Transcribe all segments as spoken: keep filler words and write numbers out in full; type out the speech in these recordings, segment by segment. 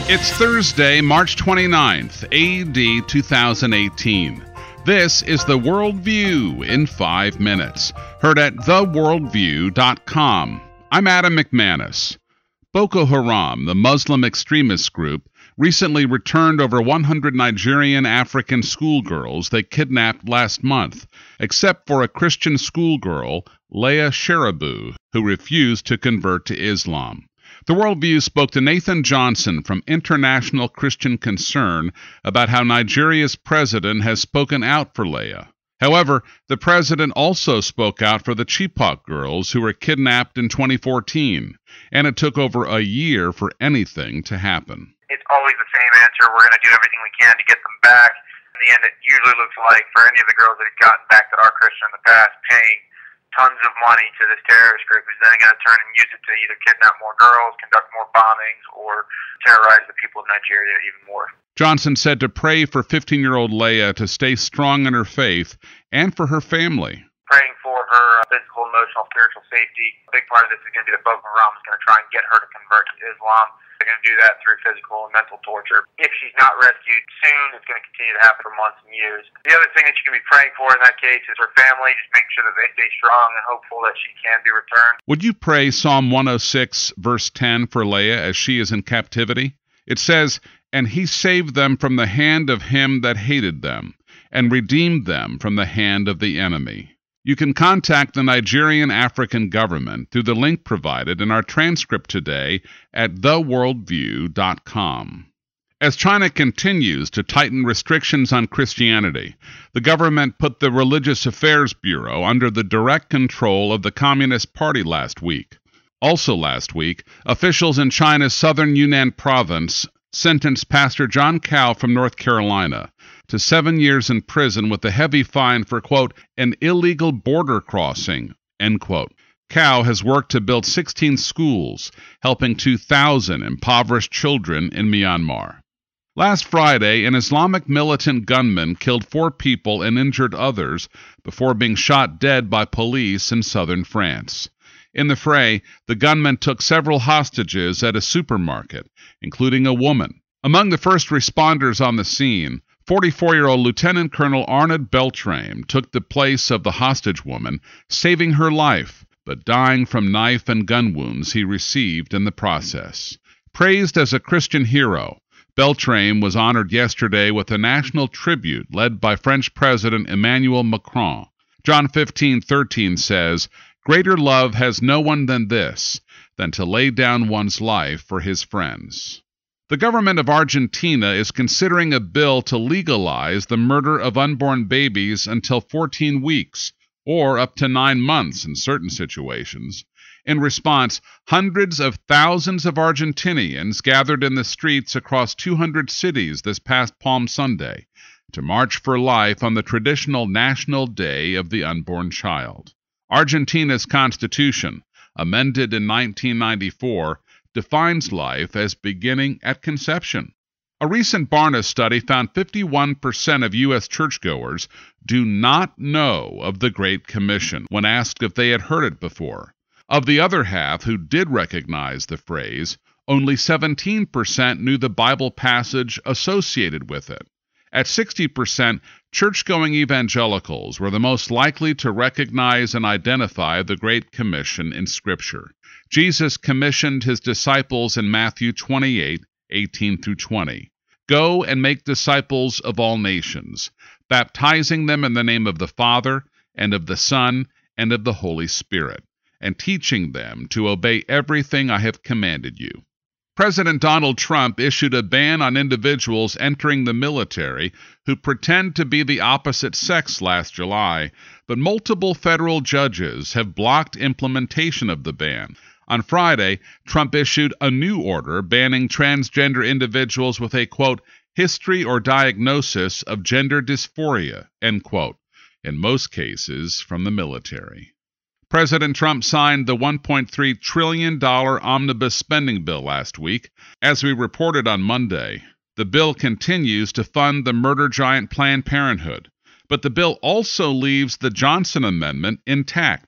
It's Thursday, March twenty-ninth, A D two thousand eighteen. This is The Worldview in five minutes, heard at the worldview dot com. I'm Adam McManus. Boko Haram, the Muslim extremist group, recently returned over one hundred Nigerian African schoolgirls they kidnapped last month, except for a Christian schoolgirl, Leah Sharibu, who refused to convert to Islam. The Worldview spoke to Nathan Johnson from International Christian Concern about how Nigeria's president has spoken out for Leah. However, the president also spoke out for the Chibok girls who were kidnapped in twenty fourteen, and it took over a year for anything to happen. It's always the same answer. We're going to do everything we can to get them back. In the end, it usually looks like, for any of the girls that have gotten back that are Christian in the past, paying tons of money to this terrorist group who's then going to turn and use it to either kidnap more girls, conduct more bombings, or terrorize the people of Nigeria even more. Johnson said to pray for fifteen-year-old Leah to stay strong in her faith and for her family. Praying for her physical, emotional, spiritual safety. A big part of this is going to be that Boko Haram is going to try and get her to convert to Islam. They're going to do that through physical and mental torture. If she's not rescued soon, it's going to continue to happen for months and years. The other thing that you can be praying for in that case is her family, just making sure that they stay strong and hopeful that she can be returned. Would you pray Psalm one oh six, verse ten for Leah as she is in captivity? It says, "And he saved them from the hand of him that hated them, and redeemed them from the hand of the enemy." You can contact the Nigerian African government through the link provided in our transcript today at the worldview dot com. As China continues to tighten restrictions on Christianity, the government put the Religious Affairs Bureau under the direct control of the Communist Party last week. Also last week, officials in China's southern Yunnan province sentenced Pastor John Cao from North Carolina to seven years in prison with a heavy fine for, quote, an illegal border crossing, end quote. Cao has worked to build sixteen schools, helping two thousand impoverished children in Myanmar. Last Friday, an Islamic militant gunman killed four people and injured others before being shot dead by police in southern France. In the fray, the gunman took several hostages at a supermarket, including a woman. Among the first responders on the scene, forty-four-year-old Lieutenant Colonel Arnold Beltrame took the place of the hostage woman, saving her life, but dying from knife and gun wounds he received in the process. Praised as a Christian hero, Beltrame was honored yesterday with a national tribute led by French President Emmanuel Macron. John fifteen thirteen says, "Greater love has no one than this, than to lay down one's life for his friends." The government of Argentina is considering a bill to legalize the murder of unborn babies until fourteen weeks, or up to nine months in certain situations. In response, hundreds of thousands of Argentinians gathered in the streets across two hundred cities this past Palm Sunday to march for life on the traditional National Day of the Unborn Child. Argentina's constitution, amended in nineteen ninety-four, defines life as beginning at conception. A recent Barna study found fifty-one percent of U S churchgoers do not know of the Great Commission when asked if they had heard it before. Of the other half who did recognize the phrase, only seventeen percent knew the Bible passage associated with it. At sixty percent, church-going evangelicals were the most likely to recognize and identify the Great Commission in Scripture. Jesus commissioned his disciples in Matthew twenty-eight, eighteen through twenty. "Go and make disciples of all nations, baptizing them in the name of the Father, and of the Son, and of the Holy Spirit, and teaching them to obey everything I have commanded you." President Donald Trump issued a ban on individuals entering the military who pretend to be the opposite sex last July, but multiple federal judges have blocked implementation of the ban. On Friday, Trump issued a new order banning transgender individuals with a, quote, history or diagnosis of gender dysphoria, end quote, in most cases from the military. President Trump signed the one point three trillion dollars omnibus spending bill last week. As we reported on Monday, the bill continues to fund the murder giant Planned Parenthood, but the bill also leaves the Johnson Amendment intact,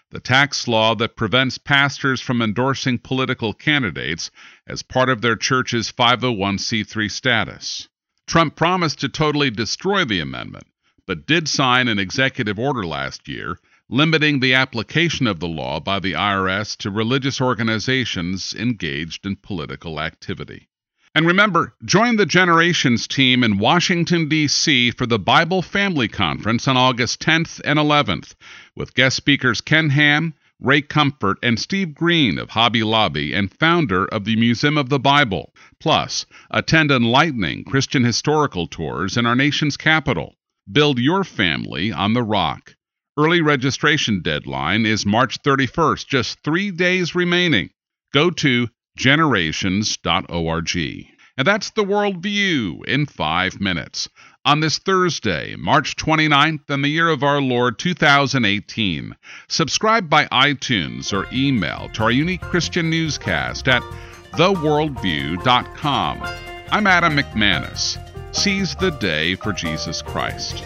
the tax law that prevents pastors from endorsing political candidates as part of their church's five oh one c three status. Trump promised to totally destroy the amendment, but did sign an executive order last year limiting the application of the law by the I R S to religious organizations engaged in political activity. And remember, join the Generations team in Washington, D C for the Bible Family Conference on August tenth and eleventh, with guest speakers Ken Ham, Ray Comfort, and Steve Green of Hobby Lobby and founder of the Museum of the Bible. Plus, attend enlightening Christian historical tours in our nation's capital. Build your family on the Rock. Early registration deadline is March thirty-first, just three days remaining. Go to generations dot org. And that's the Worldview in five minutes. On this Thursday, March twenty-ninth, in the year of our Lord two thousand eighteen. Subscribe by iTunes or email to our unique Christian newscast at the worldview dot com. I'm Adam McManus. Seize the day for Jesus Christ.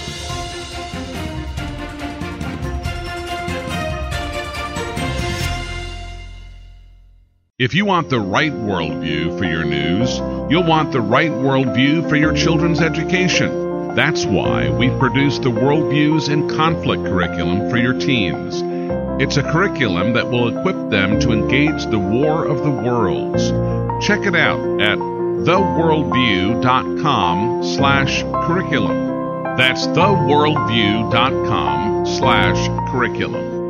If you want the right worldview for your news, you'll want the right worldview for your children's education. That's why we produce the Worldviews in Conflict curriculum for your teens. It's a curriculum that will equip them to engage the war of the worlds. Check it out at the worldview dot com slash curriculum. That's the worldview dot com slash curriculum.